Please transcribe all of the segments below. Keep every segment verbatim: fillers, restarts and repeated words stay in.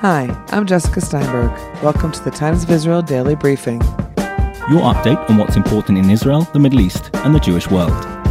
Hi, I'm Jessica Steinberg. Welcome to the Times of Israel Daily Briefing. Your update on what's important in Israel, the Middle East, and the Jewish world.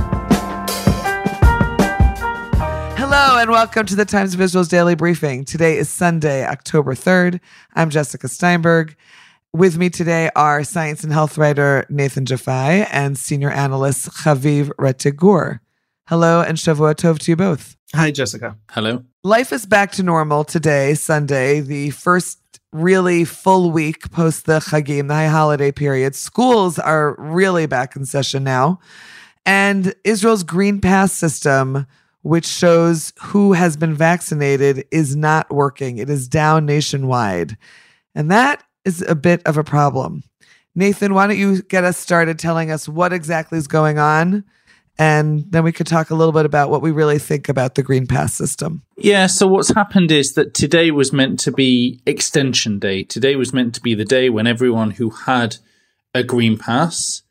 Hello and welcome to the Times of Israel's Daily Briefing. Today is Sunday, October third. I'm Jessica Steinberg. With me today are science and health writer Nathan Jafai and senior analyst Chaviv Rettigur. Hello and Shavua Tov to you both. Hi, Jessica. Hello. Life is back to normal today, Sunday, the first really full week post the Chagim, the high holiday period. Schools are really back in session now. And Israel's Green Pass system, which shows who has been vaccinated, is not working. It is down nationwide. And that is a bit of a problem. Nathan, why don't you get us started telling us what exactly is going on? And then we could talk a little bit about what we really think about the Green Pass system. Yeah, so what's happened is that today was meant to be extension day. Today was meant to be the day when everyone who had a Green Pass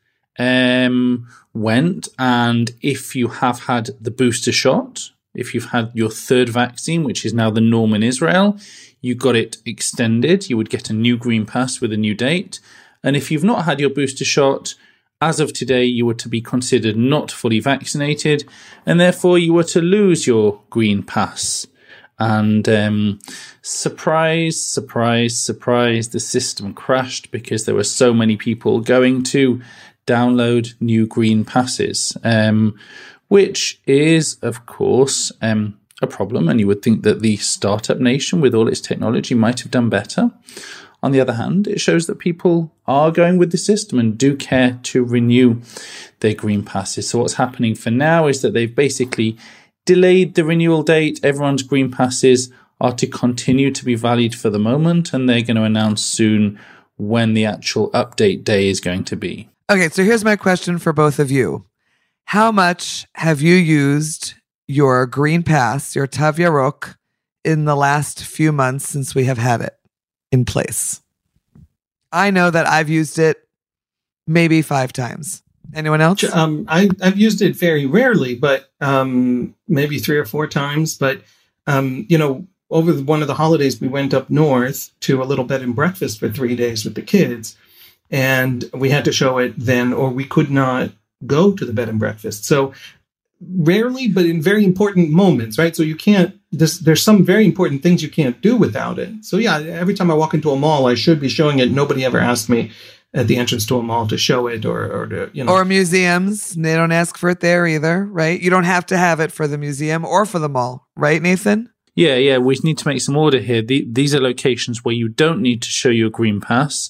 um, went. And if you have had the booster shot, if you've had your third vaccine, which is now the norm in Israel, you got it extended. You would get a new Green Pass with a new date. And if you've not had your booster shot, as of today, you were to be considered not fully vaccinated, and therefore you were to lose your Green Pass. And um, surprise, surprise, surprise, the system crashed because there were so many people going to download new Green Passes, um, which is, of course, um, a problem. And you would think that the startup nation, with all its technology, might have done better. On the other hand, it shows that people are going with the system and do care to renew their Green Passes. So what's happening for now is that they've basically delayed the renewal date. Everyone's Green Passes are to continue to be valid for the moment, and they're going to announce soon when the actual update day is going to be. Okay, so here's my question for both of you. How much have you used your Green Pass, your Tav Yarok, in the last few months since we have had it in place? I know that I've used it maybe five times. Anyone else? Um, I, I've used it very rarely, but um, maybe three or four times. But, um, you know, over the, one of the holidays, we went up north to a little bed and breakfast for three days with the kids. And we had to show it then, or we could not go to the bed and breakfast. So rarely, but in very important moments, right? So you can't, this, there's some very important things you can't do without it. So yeah, every time I walk into a mall, I should be showing it. Nobody ever asked me at the entrance to a mall to show it or, or to, you know. Or museums. They don't ask for it there either, right? You don't have to have it for the museum or for the mall, right, Nathan? Yeah, yeah, we need to make some order here. The, these are locations where you don't need to show your Green Pass.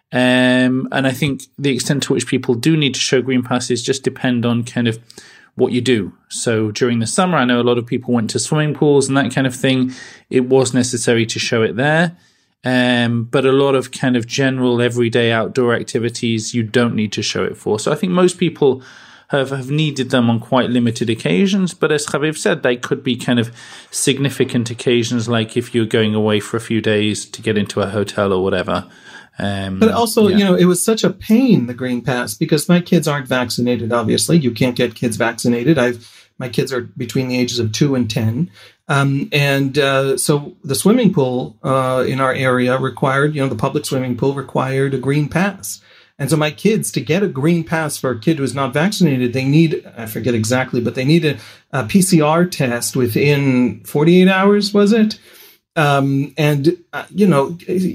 Um, and I think the extent to which people do need to show Green Passes just depend on kind of what you do. So during the summer, I know a lot of people went to swimming pools and that kind of thing. It was necessary to show it there. Um, but a lot of kind of general everyday outdoor activities, you don't need to show it for. So I think most people have, have needed them on quite limited occasions. But as Chaviv said, they could be kind of significant occasions, like if you're going away for a few days to get into a hotel or whatever. Um, but also, yeah. you know, it was such a pain, the Green Pass, because my kids aren't vaccinated, obviously. You can't get kids vaccinated. I've my kids are between the ages of two and ten. Um, and uh, so the swimming pool uh, in our area required, you know, the public swimming pool required a Green Pass. And so my kids, to get a Green Pass for a kid who's not vaccinated, they need, I forget exactly, but they need a, a P C R test within forty-eight hours, was it? Um, and, uh, you know,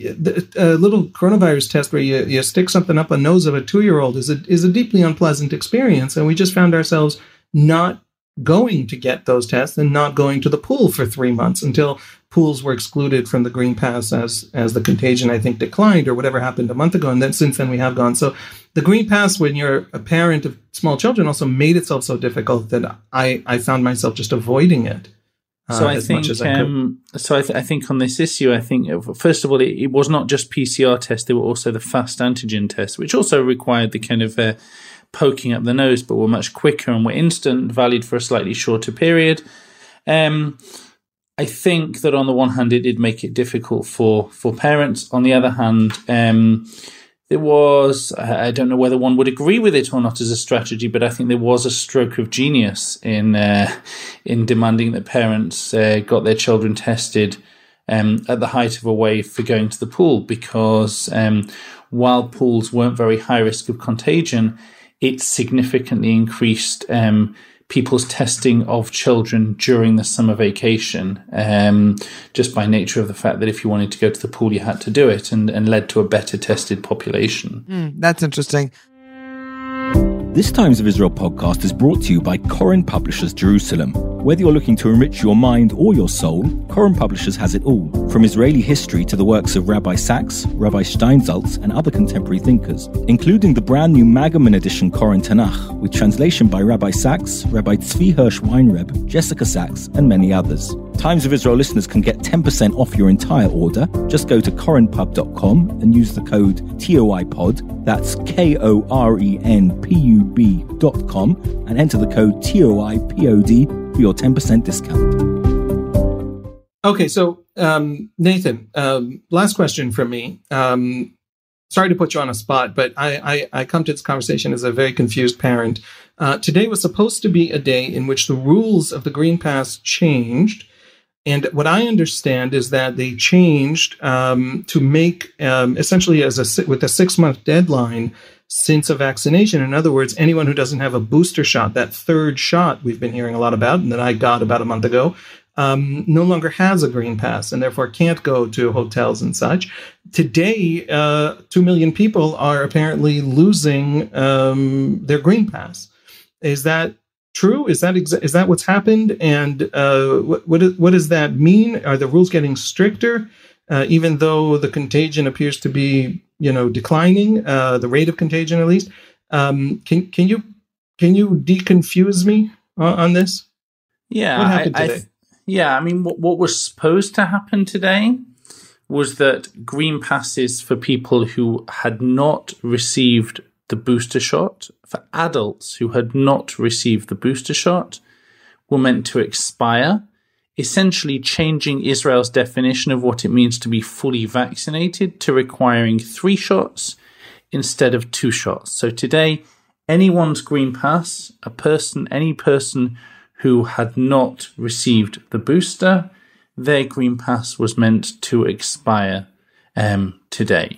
a little coronavirus test where you, you stick something up a nose of a two-year-old is a, is a deeply unpleasant experience. And we just found ourselves not going to get those tests and not going to the pool for three months until pools were excluded from the Green Pass as, as the contagion, I think, declined or whatever happened a month ago. And then since then we have gone. So the Green Pass, when you're a parent of small children, also made itself so difficult that I, I found myself just avoiding it. So uh, I as think, much as I um, so I, th- I think on this issue, I think first of all, it, it was not just P C R tests; there were also the fast antigen tests, which also required the kind of uh, poking up the nose, but were much quicker and were instant, valid for a slightly shorter period. Um, I think that on the one hand, it did make it difficult for for parents. On the other hand, um, there was, I don't know whether one would agree with it or not as a strategy, but I think there was a stroke of genius in uh, in demanding that parents uh, got their children tested um, at the height of a wave for going to the pool, because um, while pools weren't very high risk of contagion, it significantly increased um, people's testing of children during the summer vacation, um, just by nature of the fact that if you wanted to go to the pool, you had to do it, and, and led to a better tested population. Mm, that's interesting. This Times of Israel podcast is brought to you by Koren Publishers Jerusalem. Whether you're looking to enrich your mind or your soul, Koren Publishers has it all. From Israeli history to the works of Rabbi Sachs, Rabbi Steinsaltz, and other contemporary thinkers, including the brand new Magaman edition Koren Tanakh, with translation by Rabbi Sachs, Rabbi Tzvi Hirsch Weinreb, Jessica Sachs, and many others. Times of Israel listeners can get ten percent off your entire order. Just go to koren pub dot com and use the code T O I pod, that's K O R E N P U B dot com, and enter the code T O I P O D for your ten percent discount. Okay, so um, Nathan, um, last question from me. Um, sorry to put you on a spot, but I, I, I come to this conversation as a very confused parent. Uh, today was supposed to be a day in which the rules of the Green Pass changed. And what I understand is that they changed um, to make um, essentially as a with a six month deadline since a vaccination. In other words, anyone who doesn't have a booster shot, that third shot we've been hearing a lot about, and that I got about a month ago, um, no longer has a Green Pass and therefore can't go to hotels and such. Today, uh, two million people are apparently losing um, their Green Pass. Is that true? Is that exa- is that what's happened? And uh, what what, is, what does that mean? Are the rules getting stricter, uh, even though the contagion appears to be, you know, declining, uh, the rate of contagion at least? Um, can can you can you deconfuse me on, on this? Yeah, what happened I, I today? th- yeah. I mean, what what was supposed to happen today was that green passes for people who had not received the booster shot, for adults who had not received the booster shot, were meant to expire, essentially changing Israel's definition of what it means to be fully vaccinated to requiring three shots instead of two shots. So today, anyone's green pass, a person, any person who had not received the booster, their green pass was meant to expire um, today.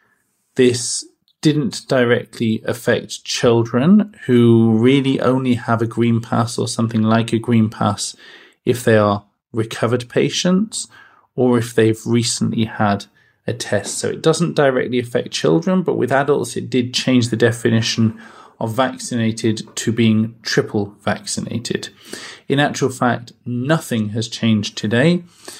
This didn't directly affect children who really only have a green pass or something like a green pass if they are recovered patients or if they've recently had a test. So it doesn't directly affect children, but with adults it did change the definition of vaccinated to being triple vaccinated. In actual fact, nothing has changed today.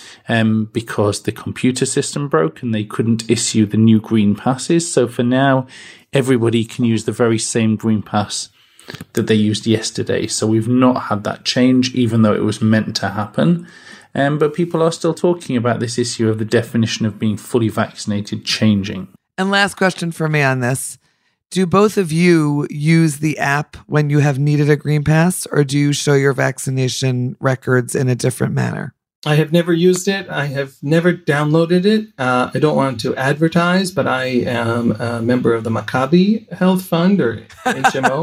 Um, because the computer system broke and they couldn't issue the new green passes. So for now, everybody can use the very same green pass that they used yesterday. So we've not had that change, even though it was meant to happen. Um, but people are still talking about this issue of the definition of being fully vaccinated changing. And last question for me on this. Do both of you use the app when you have needed a green pass, or do you show your vaccination records in a different manner? I have never used it. I have never downloaded it. Uh, I don't want to advertise, but I am a member of the Maccabi Health Fund, or H M O.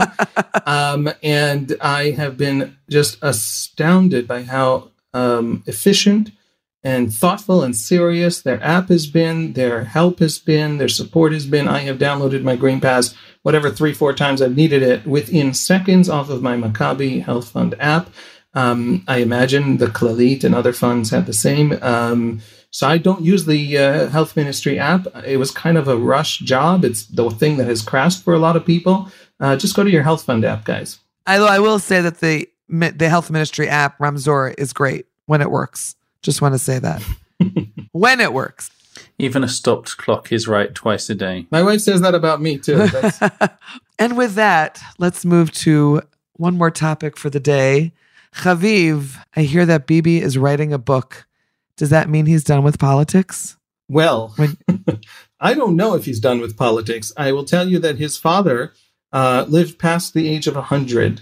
um, and I have been just astounded by how um, efficient and thoughtful and serious their app has been, their help has been, their support has been. I have downloaded my Green Pass, whatever, three, four times I've needed it, within seconds off of my Maccabi Health Fund app. Um, I imagine the Clalit and other funds have the same. Um, so I don't use the uh, Health Ministry app. It was kind of a rush job. It's the thing that has crashed for a lot of people. Uh, just go to your Health Fund app, guys. I, I will say that the the Health Ministry app, Ramzor, is great when it works. Just want to say that. When it works. Even a stopped clock is right twice a day. My wife says that about me, too. That's... And with that, let's move to one more topic for the day. Chaviv, I hear that Bibi is writing a book. Does that mean he's done with politics? Well, when- I don't know if he's done with politics. I will tell you that his father uh, lived past the age of one hundred.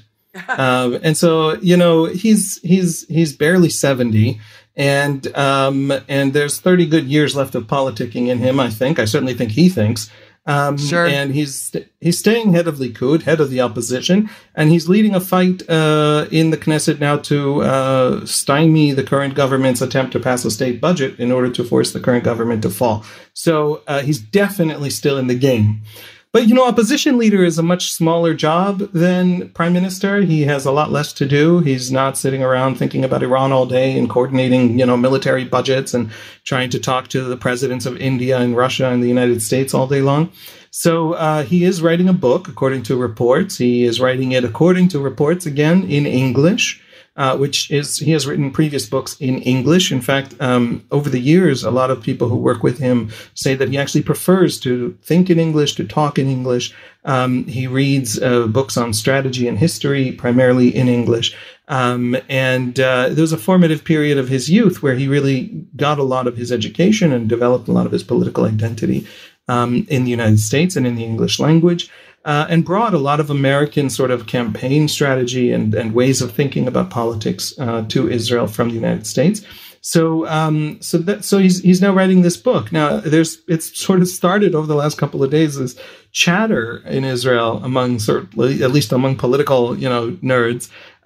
um, and so, you know, he's he's he's barely seventy. And um, and there's thirty good years left of politicking in him, I think. I certainly think he thinks. Um, sure. And he's he's staying head of Likud, head of the opposition, and he's leading a fight uh, in the Knesset now to uh, stymie the current government's attempt to pass a state budget in order to force the current government to fall. So uh, he's definitely still in the game. But, you know, opposition leader is a much smaller job than prime minister. He has a lot less to do. He's not sitting around thinking about Iran all day and coordinating, you know, military budgets and trying to talk to the presidents of India and Russia and the United States all day long. So uh, he is writing a book, according to reports. He is writing it, according to reports, again, in English. Uh, which is, he has written previous books in English. In fact, um, over the years, a lot of people who work with him say that he actually prefers to think in English, to talk in English. Um, he reads uh, books on strategy and history, primarily in English. Um, and uh, there was a formative period of his youth where he really got a lot of his education and developed a lot of his political identity um, in the United States and in the English language. Uh, and brought a lot of American sort of campaign strategy and, and ways of thinking about politics uh, to Israel from the United States. So, um, so that so he's he's now writing this book. Now, there's it's sort of started over the last couple of days as chatter in Israel among certainly at least among political you know nerds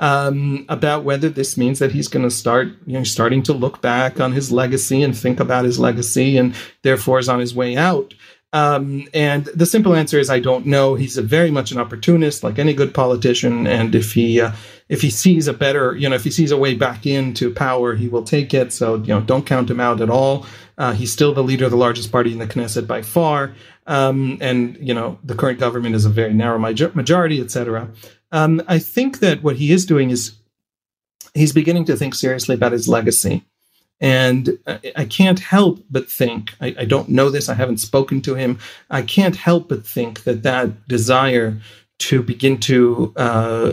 um, about whether this means that he's going to start you know starting to look back on his legacy and think about his legacy and therefore is on his way out. Um, and the simple answer is I don't know. He's a very much an opportunist, like any good politician. And if he uh, if he sees a better, you know, if he sees a way back into power, he will take it. So, you know, don't count him out at all. Uh, he's still the leader of the largest party in the Knesset by far. Um, and, you know, the current government is a very narrow majority, et cetera. Um, I think that what he is doing is he's beginning to think seriously about his legacy. And I can't help but think, I, I don't know this, I haven't spoken to him, I can't help but think that that desire to begin to uh,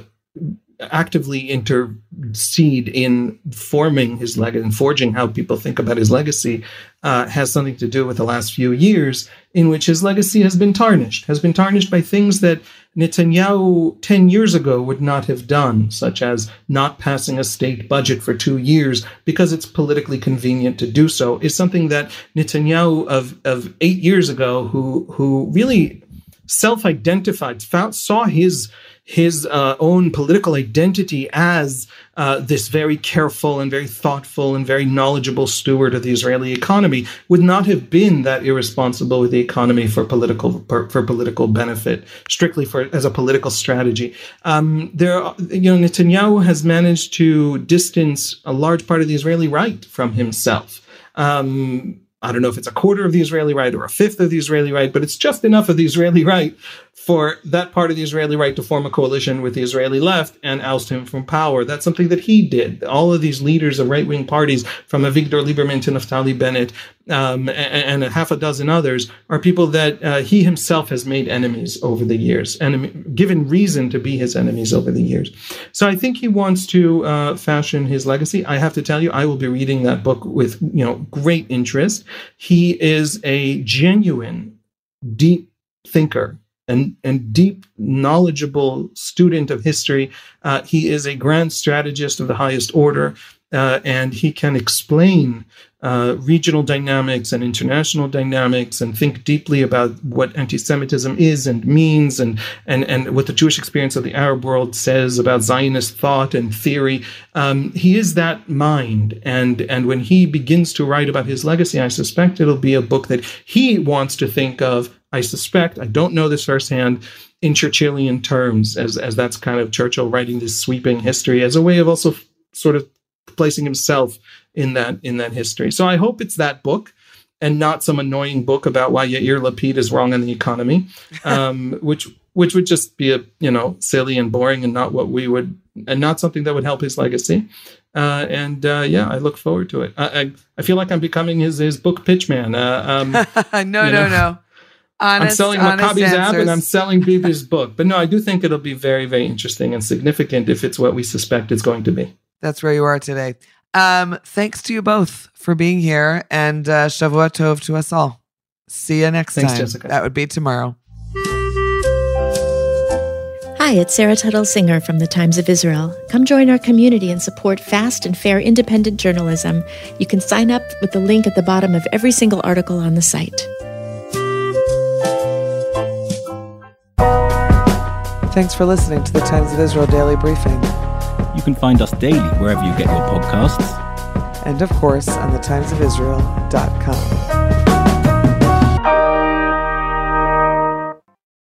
actively intercede in forming his legacy and forging how people think about his legacy uh, has something to do with the last few years in which his legacy has been tarnished, has been tarnished by things that Netanyahu ten years ago would not have done, such as not passing a state budget for two years because it's politically convenient to do so, is something that Netanyahu of, of eight years ago, who who really self-identified, found, saw his his uh, own political identity as uh, this very careful and very thoughtful and very knowledgeable steward of the Israeli economy, would not have been that irresponsible with the economy for political for, for political benefit, strictly for as a political strategy. Um, there, you know, Netanyahu has managed to distance a large part of the Israeli right from himself. Um, I don't know if it's a quarter of the Israeli right or a fifth of the Israeli right, but it's just enough of the Israeli right for that part of the Israeli right to form a coalition with the Israeli left and oust him from power. That's something that he did. All of these leaders of right-wing parties, from Avigdor Lieberman to Naftali Bennett um, and, and a half a dozen others, are people that uh, he himself has made enemies over the years and given reason to be his enemies over the years. So I think he wants to uh, fashion his legacy. I have to tell you, I will be reading that book with you know great interest. He is a genuine, deep thinker and, and deep, knowledgeable student of history. Uh, he is a grand strategist of the highest order, uh, and he can explain uh, regional dynamics and international dynamics and think deeply about what anti-Semitism is and means and, and, and what the Jewish experience of the Arab world says about Zionist thought and theory. Um, he is that mind. And, and when he begins to write about his legacy, I suspect it'll be a book that he wants to think of, I suspect, I don't know this firsthand, in Churchillian terms, as, as that's kind of Churchill writing this sweeping history as a way of also f- sort of placing himself in that in that history. So I hope it's that book and not some annoying book about why Yair Lapid is wrong on the economy, um, which which would just be a you know silly and boring and not what we would and not something that would help his legacy. Uh, and uh, yeah, I look forward to it. I, I I feel like I'm becoming his his book pitch man. Uh, um, no, no, know. no. Honest, I'm selling Maccabi's app and I'm selling Bibi's book. But no, I do think it'll be very, very interesting and significant if it's what we suspect it's going to be. That's where you are today. Um, thanks to you both for being here, and uh, Shavua Tov to us all. See you next thanks, time. Jessica. That would be tomorrow. Hi, it's Sarah Tuttle Singer from the Times of Israel. Come join our community and support fast and fair independent journalism. You can sign up with the link at the bottom of every single article on the site. thanks for listening to the Times of Israel Daily Briefing. You can find us daily wherever you get your podcasts. And of course, on the times of israel dot com.